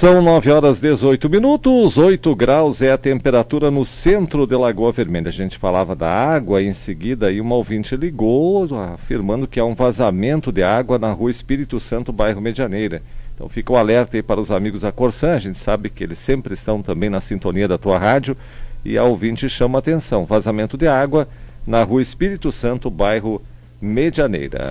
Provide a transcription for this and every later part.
São 9h18, 8 graus é a temperatura no centro de Lagoa Vermelha. A gente falava da água, em seguida aí uma ouvinte ligou afirmando que há um vazamento de água na rua Espírito Santo, bairro Medianeira. Então fica o alerta aí para os amigos da Corsan, a gente sabe que eles sempre estão também na sintonia da tua rádio, e a ouvinte chama a atenção, vazamento de água na rua Espírito Santo, bairro Medianeira.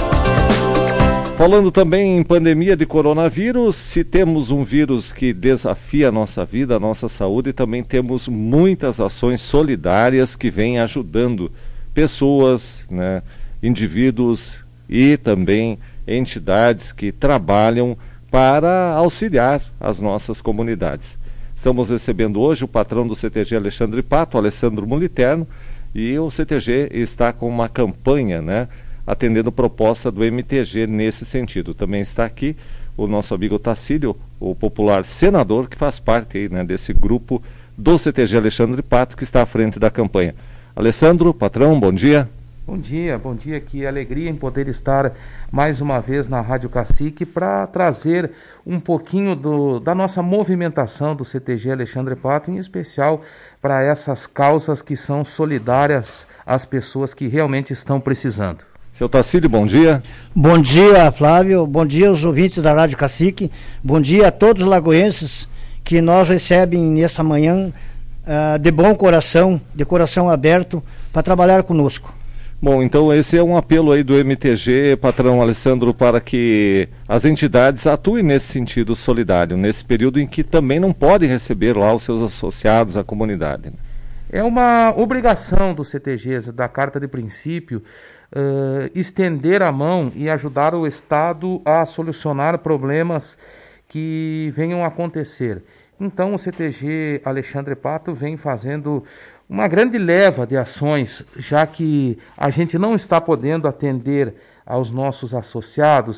Falando também em pandemia de coronavírus, se temos um vírus que desafia a nossa vida, a nossa saúde, também temos muitas ações solidárias que vêm ajudando pessoas, né, indivíduos e também entidades que trabalham para auxiliar as nossas comunidades. Estamos recebendo hoje o patrão do CTG Alexandre Pato, Alessandro Moliterno, e o CTG está com uma campanha, né, atendendo proposta do MTG nesse sentido. Também está aqui o nosso amigo Tacílio, o popular senador, que faz parte aí, né, desse grupo do CTG Alexandre Pato, que está à frente da campanha. Alessandro, patrão, bom dia. Bom dia, que alegria em poder estar mais uma vez na Rádio Cacique para trazer um pouquinho da nossa movimentação do CTG Alexandre Pato, em especial para essas causas que são solidárias às pessoas que realmente estão precisando. Seu Tacílio, bom dia. Bom dia, Flávio. Bom dia aos ouvintes da Rádio Cacique. Bom dia a todos os lagoenses que nós recebem nessa manhã de bom coração, de coração aberto, para trabalhar conosco. Bom, então esse é um apelo aí do MTG, patrão Alessandro, para que as entidades atuem nesse sentido solidário, nesse período em que também não podem receber lá os seus associados à comunidade. É uma obrigação dos CTGs, da Carta de Princípio, estender a mão e ajudar o Estado a solucionar problemas que venham a acontecer. Então o CTG Alexandre Pato vem fazendo uma grande leva de ações, já que a gente não está podendo atender aos nossos associados,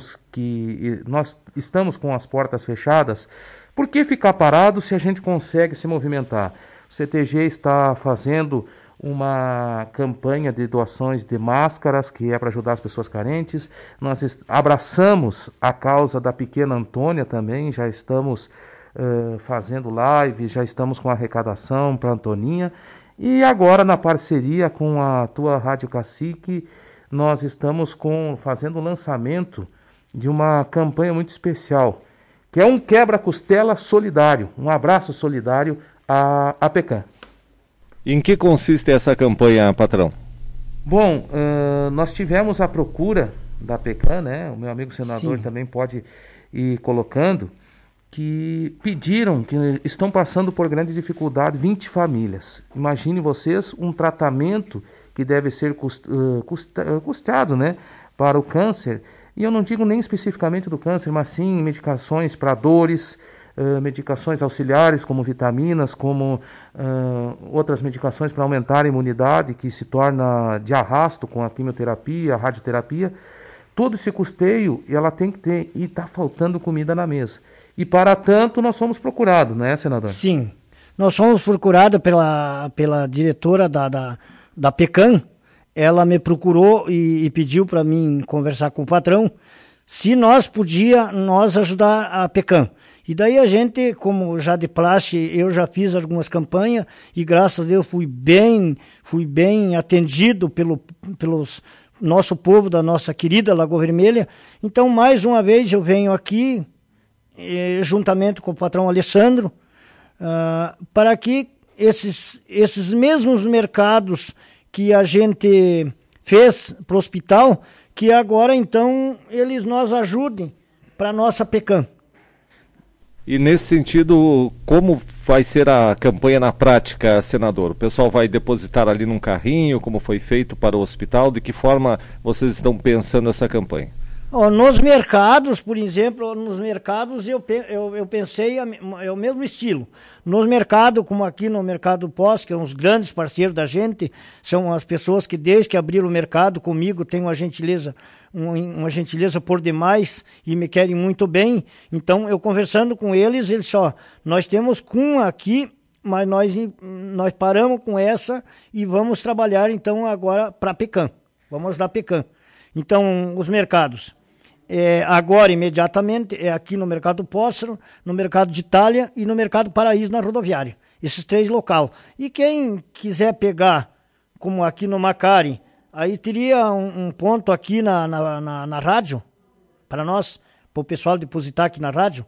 nós estamos com as portas fechadas. Por que ficar parado se a gente consegue se movimentar? O CTG está fazendo uma campanha de doações de máscaras, que é para ajudar as pessoas carentes. Nós abraçamos a causa da pequena Antônia também, já estamos fazendo live, já estamos com arrecadação para a Antoninha. E agora, na parceria com a tua Rádio Cacique, nós estamos fazendo o lançamento de uma campanha muito especial, que é um quebra-costela solidário, um abraço solidário à PECAM. Em que consiste essa campanha, patrão? Bom, nós tivemos a procura da PECAM, né? O meu amigo senador Sim. também pode ir colocando, que pediram, que estão passando por grande dificuldade, 20 famílias. Imagine vocês um tratamento que deve ser custeado, né, para o câncer. E eu não digo nem especificamente do câncer, mas sim medicações para dores, medicações auxiliares como vitaminas, como outras medicações para aumentar a imunidade, que se torna de arrasto com a quimioterapia, a radioterapia. Todo esse custeio ela tem que ter, e está faltando comida na mesa. E para tanto nós fomos procurados, não é, senador? Sim, nós fomos procurados pela diretora da PECAM. Ela me procurou e pediu para mim conversar com o patrão se nós podíamos ajudar a PECAM. E daí a gente, como já de praxe, eu já fiz algumas campanhas e graças a Deus fui bem atendido pelos nosso povo da nossa querida Lagoa Vermelha. Então, mais uma vez eu venho aqui, juntamente com o patrão Alessandro, para que esses mesmos mercados que a gente fez para o hospital, que agora então eles nos ajudem para a nossa PECAM. E nesse sentido, como vai ser a campanha na prática, senador? O pessoal vai depositar ali num carrinho, como foi feito para o hospital? De que forma vocês estão pensando essa campanha? Nos mercados, por exemplo, eu pensei é o mesmo estilo. Nos mercados, como aqui no Mercado Pós, que é uns grandes parceiros da gente, são as pessoas que desde que abriram o mercado comigo têm uma gentileza por demais e me querem muito bem. Então, eu conversando com eles nós temos aqui, mas nós paramos com essa e vamos trabalhar então agora para a PECAM. Vamos ajudar a PECAM. Então, os mercados. agora, imediatamente, é aqui no Mercado Póssaro, no Mercado de Itália e no Mercado Paraíso, na rodoviária. Esses 3 locais. E quem quiser pegar, como aqui no Macari, aí teria um ponto aqui na rádio, para nós, para o pessoal depositar aqui na rádio.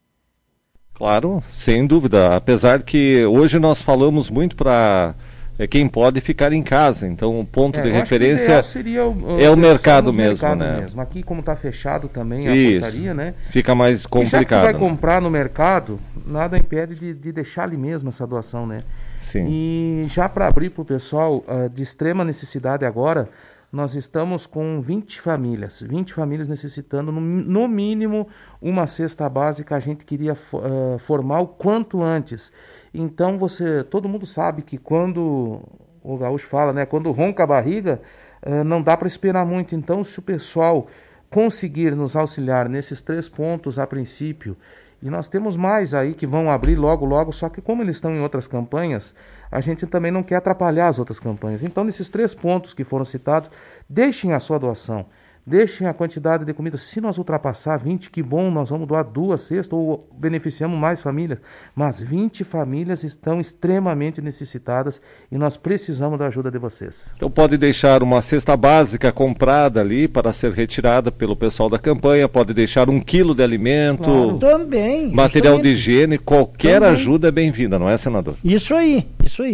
Claro, sem dúvida. Apesar que hoje nós falamos muito para quem pode ficar em casa. Então, o ponto de referência seria o mercado mesmo, né? Aqui, como está fechado também a portaria, né? Fica mais complicado. E já que tu vai comprar no mercado, nada impede de deixar ali mesmo essa doação, né? Sim. E já para abrir para o pessoal de extrema necessidade agora, nós estamos com 20 famílias necessitando no mínimo uma cesta básica. A gente queria formar o quanto antes. Então todo mundo sabe que quando o gaúcho fala, né, quando ronca a barriga, não dá para esperar muito. Então, se o pessoal conseguir nos auxiliar nesses 3 pontos a princípio, e nós temos mais aí que vão abrir logo, só que como eles estão em outras campanhas, a gente também não quer atrapalhar as outras campanhas. Então, nesses 3 pontos que foram citados, deixem a sua doação. Deixem a quantidade de comida. Se nós ultrapassar 20, que bom, nós vamos doar 2 cestas ou beneficiamos mais famílias. Mas 20 famílias estão extremamente necessitadas e nós precisamos da ajuda de vocês. Então pode deixar uma cesta básica comprada ali para ser retirada pelo pessoal da campanha, pode deixar 1 quilo de alimento, claro. Também, material de higiene, qualquer ajuda é bem-vinda, não é, senador? Isso aí.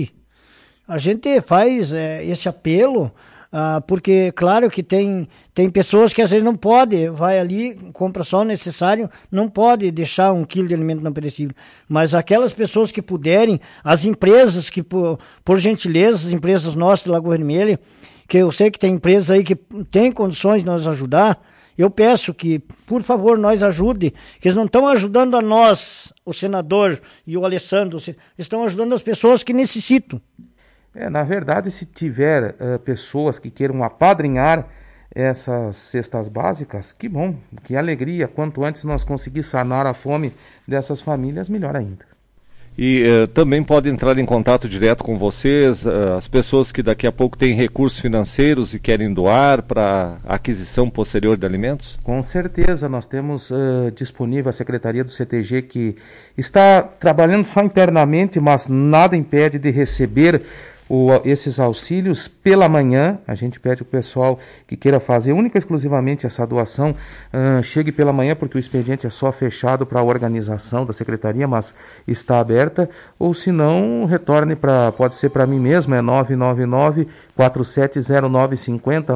A gente faz esse apelo. Porque, claro que tem pessoas que às vezes não pode, vai ali, compra só o necessário, não pode deixar 1 quilo de alimento não perecível. Mas aquelas pessoas que puderem, as empresas que, por gentileza, as empresas nossas de Lagoa Vermelha, que eu sei que tem empresas aí que têm condições de nos ajudar, eu peço que, por favor, nós ajude, que eles não estão ajudando a nós, o senador e o Alessandro, estão ajudando as pessoas que necessitam. Na verdade, se tiver pessoas que queiram apadrinhar essas cestas básicas, que bom, que alegria. Quanto antes nós conseguir sanar a fome dessas famílias, melhor ainda. E também pode entrar em contato direto com vocês, as pessoas que daqui a pouco têm recursos financeiros e querem doar para aquisição posterior de alimentos? Com certeza, nós temos disponível a Secretaria do CTG, que está trabalhando só internamente, mas nada impede de receber esses auxílios pela manhã. A gente pede ao pessoal que queira fazer única e exclusivamente essa doação, chegue pela manhã, porque o expediente é só fechado para a organização da secretaria, mas está aberta, ou se não, retorne pode ser para mim mesmo, é 999-470950,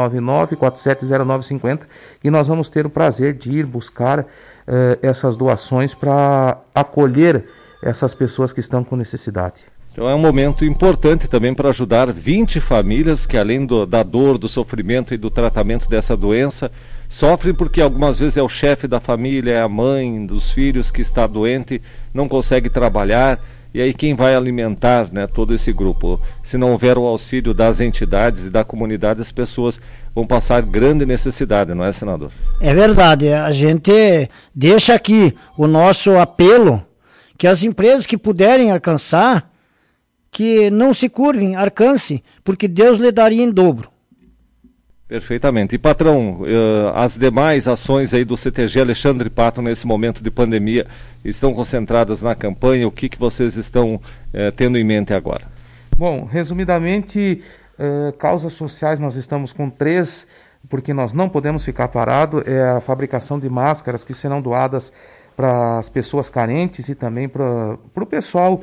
999-470950, e nós vamos ter o prazer de ir buscar essas doações para acolher essas pessoas que estão com necessidade. Então é um momento importante também para ajudar 20 famílias que, além da dor, do sofrimento e do tratamento dessa doença, sofrem porque algumas vezes é o chefe da família, é a mãe dos filhos que está doente, não consegue trabalhar, e aí quem vai alimentar, né, todo esse grupo? Se não houver o auxílio das entidades e da comunidade, as pessoas vão passar grande necessidade, não é, senador? É verdade, a gente deixa aqui o nosso apelo, que as empresas que puderem alcançar, que não se curvem, alcance, porque Deus lhe daria em dobro. Perfeitamente. E patrão, as demais ações aí do CTG Alexandre Pato nesse momento de pandemia estão concentradas na campanha, o que vocês estão tendo em mente agora? Bom, resumidamente, causas sociais nós estamos com 3, porque nós não podemos ficar parados, é a fabricação de máscaras que serão doadas para as pessoas carentes e também para o pessoal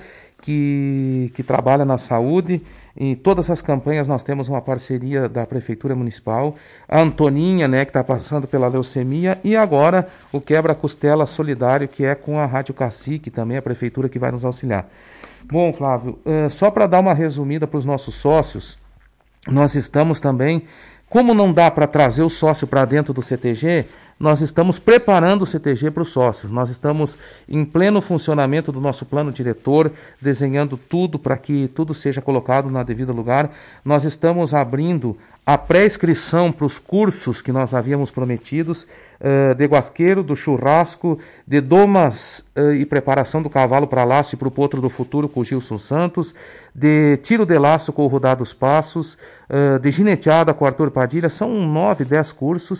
que trabalha na saúde. Em todas as campanhas nós temos uma parceria da Prefeitura Municipal, a Antoninha, né, que está passando pela leucemia, e agora o Quebra-Costela Solidário, que é com a Rádio Cacique, também a Prefeitura que vai nos auxiliar. Bom, Flávio, só para dar uma resumida para os nossos sócios, nós estamos também, como não dá para trazer o sócio para dentro do CTG, nós estamos preparando o CTG para os sócios. Nós estamos em pleno funcionamento do nosso plano diretor, desenhando tudo para que tudo seja colocado no devido lugar. Nós estamos abrindo a pré-inscrição para os cursos que nós havíamos prometidos, de guasqueiro, do churrasco, de domas e preparação do cavalo para laço e para o potro do futuro com o Gilson Santos, de tiro de laço com o Rodar dos Passos, de gineteada com o Arthur Padilha. São 9, 10 cursos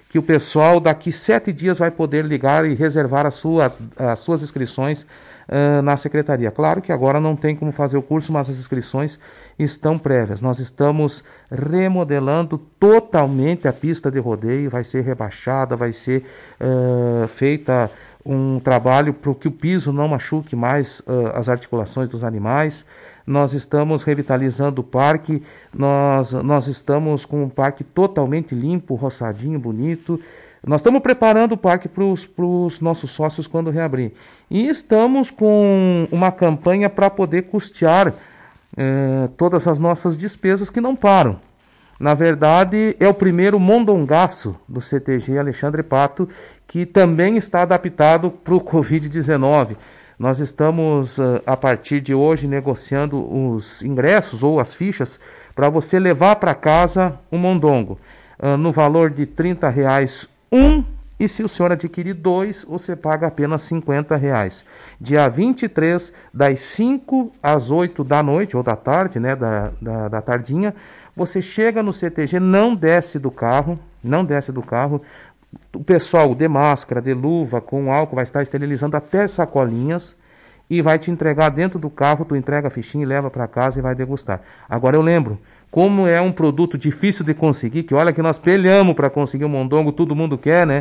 que o pessoal daqui 7 dias vai poder ligar e reservar as suas inscrições na secretaria. Claro que agora não tem como fazer o curso, mas as inscrições estão prévias. Nós estamos remodelando totalmente a pista de rodeio, vai ser rebaixada, vai ser feita um trabalho para que o piso não machuque mais as articulações dos animais. Nós estamos revitalizando o parque, nós estamos com um parque totalmente limpo, roçadinho, bonito. Nós estamos preparando o parque para os nossos sócios quando reabrir. E estamos com uma campanha para poder custear todas as nossas despesas que não param. Na verdade, é o primeiro mondongaço do CTG Alexandre Pato, que também está adaptado para o Covid-19. Nós estamos, a partir de hoje, negociando os ingressos ou as fichas para você levar para casa um mondongo. No valor de R$30 e se o senhor adquirir 2, você paga apenas R$50. Dia 23, das 5 às 8 da noite, ou da tarde, né, da tardinha, você chega no CTG, não desce do carro, o pessoal de máscara, de luva, com álcool, vai estar esterilizando até sacolinhas e vai te entregar dentro do carro, tu entrega a fichinha e leva para casa e vai degustar. Agora eu lembro, como é um produto difícil de conseguir, que olha que nós pelhamos para conseguir um mondongo, todo mundo quer, né?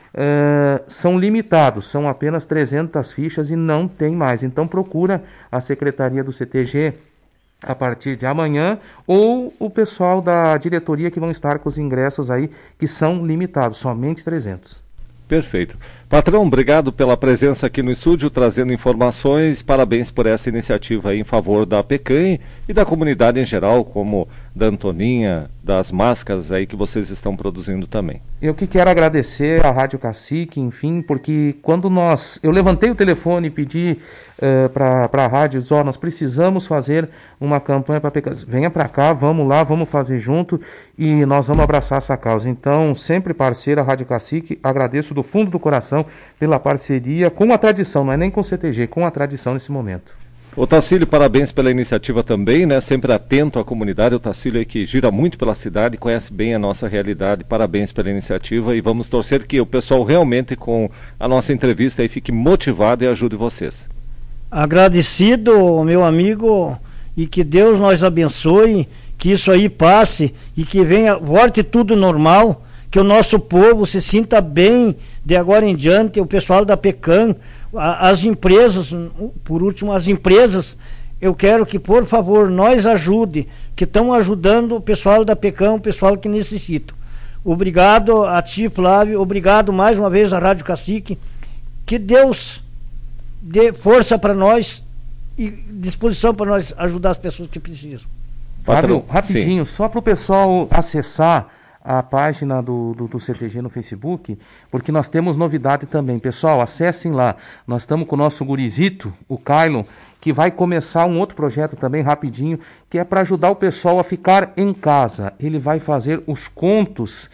São limitados, são apenas 300 fichas e não tem mais. Então procura a secretaria do CTG a partir de amanhã, ou o pessoal da diretoria que vão estar com os ingressos aí, que são limitados, somente 300. Perfeito. Patrão, obrigado pela presença aqui no estúdio, trazendo informações. Parabéns por essa iniciativa aí em favor da PECAM e da comunidade em geral, como da Antoninha, das máscaras aí que vocês estão produzindo também. Eu que quero agradecer à Rádio Cacique, enfim, porque quando eu levantei o telefone e pedi para a rádio, nós precisamos fazer uma campanha para PECAM. Venha para cá, vamos lá, vamos fazer junto e nós vamos abraçar essa causa. Então, sempre parceira, a Rádio Cacique, agradeço do fundo do coração pela parceria com a tradição, não é nem com o CTG, com a tradição nesse momento. O Tacílio, parabéns pela iniciativa também, né? Sempre atento à comunidade. O Tacílio aí que gira muito pela cidade, conhece bem a nossa realidade. Parabéns pela iniciativa e vamos torcer que o pessoal realmente com a nossa entrevista aí fique motivado e ajude vocês. Agradecido, meu amigo, e que Deus nos abençoe, que isso aí passe e que volte tudo normal, que o nosso povo se sinta bem de agora em diante, o pessoal da PECAM, as empresas, por último, as empresas, eu quero que, por favor, nós ajude, que estão ajudando o pessoal da PECAM, o pessoal que necessita. Obrigado a ti, Flávio, obrigado mais uma vez à Rádio Cacique, que Deus dê força para nós e disposição para nós ajudar as pessoas que precisam. Flávio, rapidinho, sim, só para o pessoal acessar a página do CTG no Facebook, porque nós temos novidade também. Pessoal, acessem lá. Nós estamos com o nosso gurizito, o Kailon, que vai começar um outro projeto também rapidinho, que é para ajudar o pessoal a ficar em casa. Ele vai fazer os contos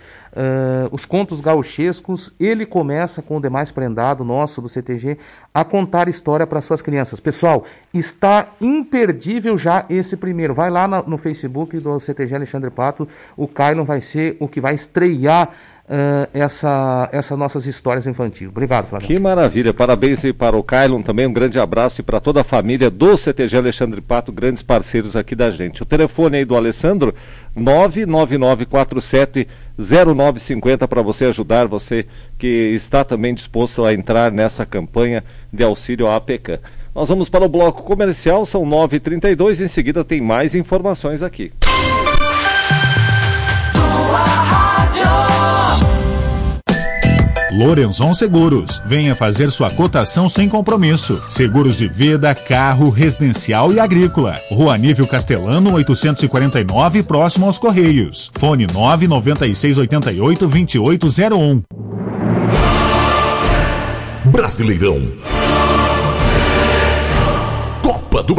gauchescos. Ele começa com o demais prendado nosso do CTG a contar história para suas crianças. Pessoal, está imperdível já esse primeiro. Vai lá no Facebook do CTG Alexandre Pato, o Kailon vai ser o que vai estrear essas nossas histórias infantis. Obrigado, Flávio. Que maravilha, parabéns aí para o Kailon também, um grande abraço e para toda a família do CTG Alexandre Pato, grandes parceiros aqui da gente. O telefone aí do Alessandro, 999470950 para você ajudar, você que está também disposto a entrar nessa campanha de auxílio à PECAM. Nós vamos para o bloco comercial, são 9h32, em seguida tem mais informações aqui. Lorenzon Seguros. Venha fazer sua cotação sem compromisso. Seguros de vida, carro, residencial e agrícola. Rua Nível Castelano, 849, próximo aos Correios. Fone 99688-2801. Brasileirão